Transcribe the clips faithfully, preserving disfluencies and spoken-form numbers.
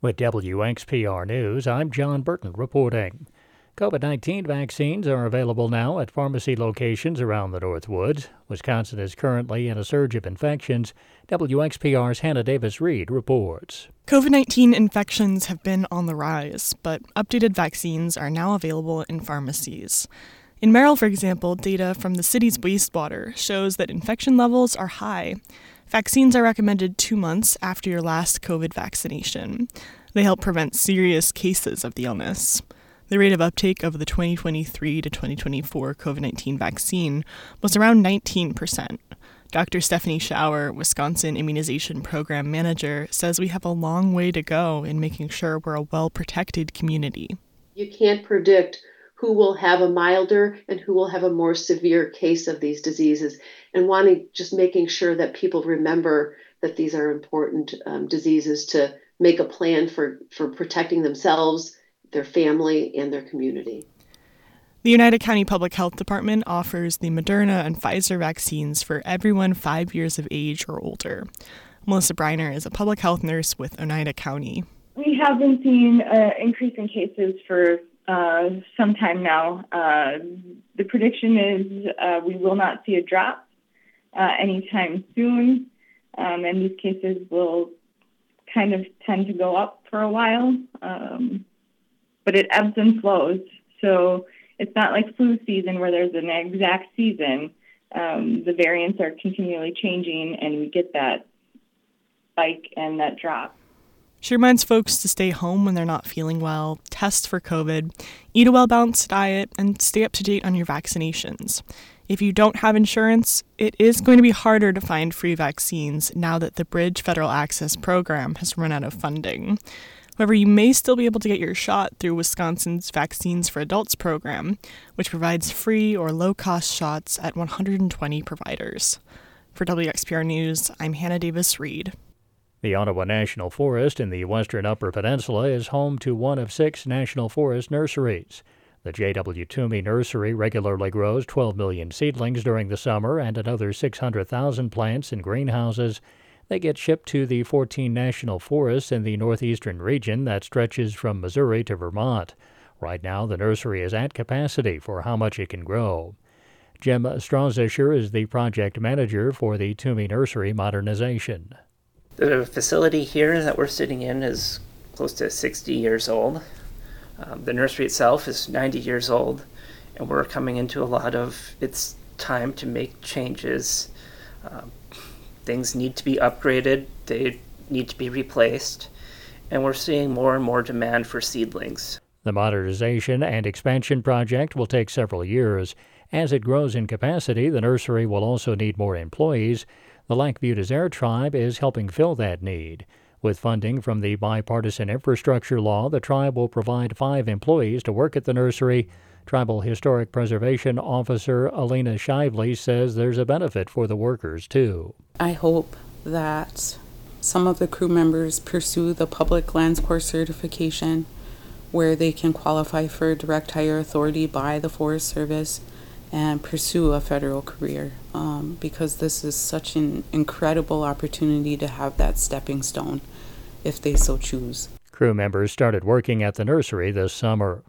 With W X P R News, I'm John Burton reporting. COVID nineteen vaccines are available now at pharmacy locations around the Northwoods. Wisconsin is currently in a surge of infections. W X P R's Hannah Davis-Reed reports. COVID nineteen infections have been on the rise, but updated vaccines are now available in pharmacies. In Merrill, for example, data from the city's wastewater shows that infection levels are high. Vaccines are recommended two months after your last COVID vaccination. They help prevent serious cases of the illness. The rate of uptake of the twenty twenty-three to twenty twenty-four COVID nineteen vaccine was around nineteen percent. Doctor Stephanie Schauer, Wisconsin Immunization Program Manager, says we have a long way to go in making sure we're a well-protected community. You can't predict who will have a milder and who will have a more severe case of these diseases, and wanting just making sure that people remember that these are important um, diseases to make a plan for, for protecting themselves, their family, and their community. The Oneida County Public Health Department offers the Moderna and Pfizer vaccines for everyone five years of age or older. Melissa Briner is a public health nurse with Oneida County. We have been seeing an increase in cases for uh, some time now. Uh, the prediction is uh, we will not see a drop uh, anytime soon, um, and these cases will kind of tend to go up for a while, um, but it ebbs and flows. So it's not like flu season where there's an exact season. Um, the variants are continually changing, and we get that spike and that drop. She reminds folks to stay home when they're not feeling well, test for COVID, eat a well-balanced diet, and stay up to date on your vaccinations. If you don't have insurance, it is going to be harder to find free vaccines now that the Bridge Federal Access Program has run out of funding. However, you may still be able to get your shot through Wisconsin's Vaccines for Adults program, which provides free or low-cost shots at one hundred twenty providers. For W X P R News, I'm Hannah Davis-Reed. The Ottawa National Forest in the western Upper Peninsula is home to one of six National Forest nurseries. The J W. Toomey Nursery regularly grows twelve million seedlings during the summer and another six hundred thousand plants in greenhouses. They get shipped to the fourteen national forests in the northeastern region that stretches from Missouri to Vermont. Right now, the nursery is at capacity for how much it can grow. Jim Strawzischer is the project manager for the Toomey Nursery modernization. The facility here that we're sitting in is close to sixty years old. Um, the nursery itself is ninety years old, and we're coming into a lot of it's time to make changes. Um, things need to be upgraded, they need to be replaced, and we're seeing more and more demand for seedlings. The modernization and expansion project will take several years. As it grows in capacity, the nursery will also need more employees. The Lac-Vieux Desert Tribe is helping fill that need. With funding from the Bipartisan Infrastructure Law, the tribe will provide five employees to work at the nursery. Tribal Historic Preservation Officer Alina Shively says there's a benefit for the workers, too. I hope that some of the crew members pursue the Public Lands Corps certification, where they can qualify for direct hire authority by the Forest Service and pursue a federal career, um, because this is such an incredible opportunity to have that stepping stone if they so choose. Crew members started working at the nursery this summer.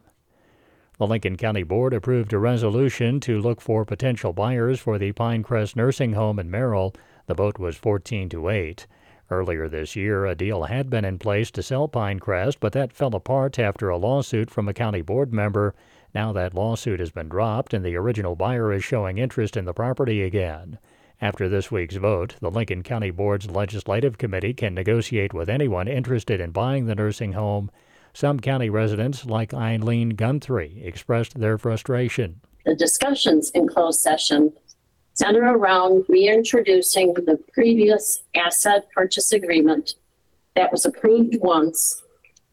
The Lincoln County Board approved a resolution to look for potential buyers for the Pinecrest Nursing Home in Merrill. The vote was fourteen to eight. Earlier this year, a deal had been in place to sell Pinecrest, but that fell apart after a lawsuit from a county board member. Now that lawsuit has been dropped, and the original buyer is showing interest in the property again. After this week's vote, the Lincoln County Board's Legislative Committee can negotiate with anyone interested in buying the nursing home. Some county residents, like Eileen Guthrie, expressed their frustration. The discussions in closed session center around reintroducing the previous asset purchase agreement that was approved once.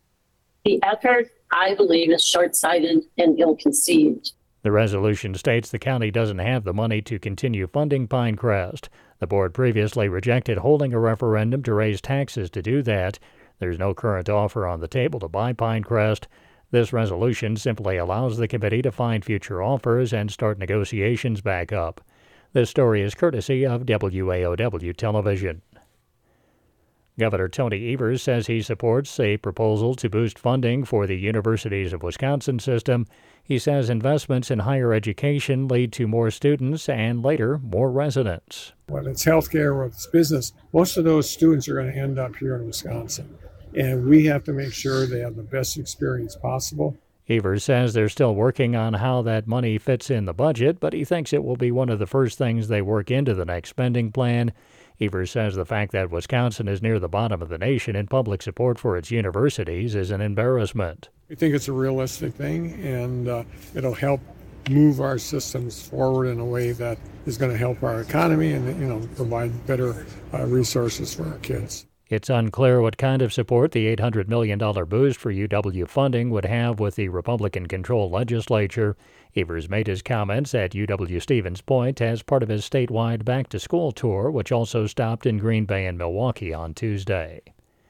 The effort, I believe, is short-sighted and ill-conceived. The resolution states the county doesn't have the money to continue funding Pinecrest. The board previously rejected holding a referendum to raise taxes to do that. There's no current offer on the table to buy Pinecrest. This resolution simply allows the committee to find future offers and start negotiations back up. This story is courtesy of W A O W Television. Governor Tony Evers says he supports a proposal to boost funding for the Universities of Wisconsin system. He says investments in higher education lead to more students and later more residents. Whether it's healthcare or it's business, most of those students are going to end up here in Wisconsin. And we have to make sure they have the best experience possible. Evers says they're still working on how that money fits in the budget, but he thinks it will be one of the first things they work into the next spending plan. Evers says the fact that Wisconsin is near the bottom of the nation in public support for its universities is an embarrassment. We think it's a realistic thing, and uh, it'll help move our systems forward in a way that is going to help our economy and, you know, provide better uh, resources for our kids. It's unclear what kind of support the eight hundred million dollars boost for U W funding would have with the Republican-controlled legislature. Evers made his comments at U W-Stevens Point as part of his statewide back-to-school tour, which also stopped in Green Bay and Milwaukee on Tuesday.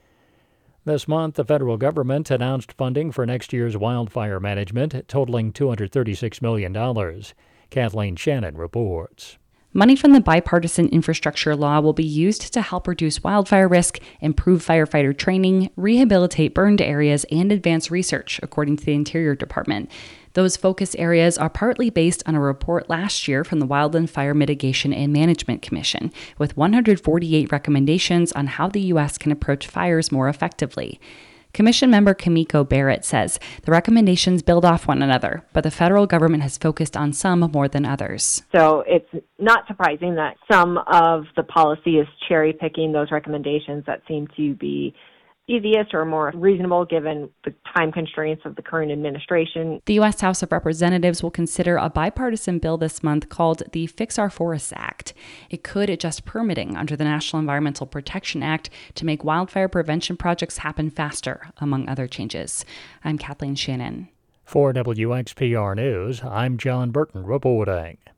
This month, the federal government announced funding for next year's wildfire management, totaling two hundred thirty-six million dollars. Kathleen Shannon reports. Money from the bipartisan infrastructure law will be used to help reduce wildfire risk, improve firefighter training, rehabilitate burned areas, and advance research, according to the Interior Department. Those focus areas are partly based on a report last year from the Wildland Fire Mitigation and Management Commission, with one hundred forty-eight recommendations on how the U S can approach fires more effectively. Commission member Kimiko Barrett says the recommendations build off one another, but the federal government has focused on some more than others. So it's not surprising that some of the policy is cherry-picking those recommendations that seem to be easiest or more reasonable given the time constraints of the current administration. The U S House of Representatives will consider a bipartisan bill this month called the Fix Our Forests Act. It could adjust permitting under the National Environmental Protection Act to make wildfire prevention projects happen faster, among other changes. I'm Kathleen Shannon. For W X P R News, I'm John Burton reporting.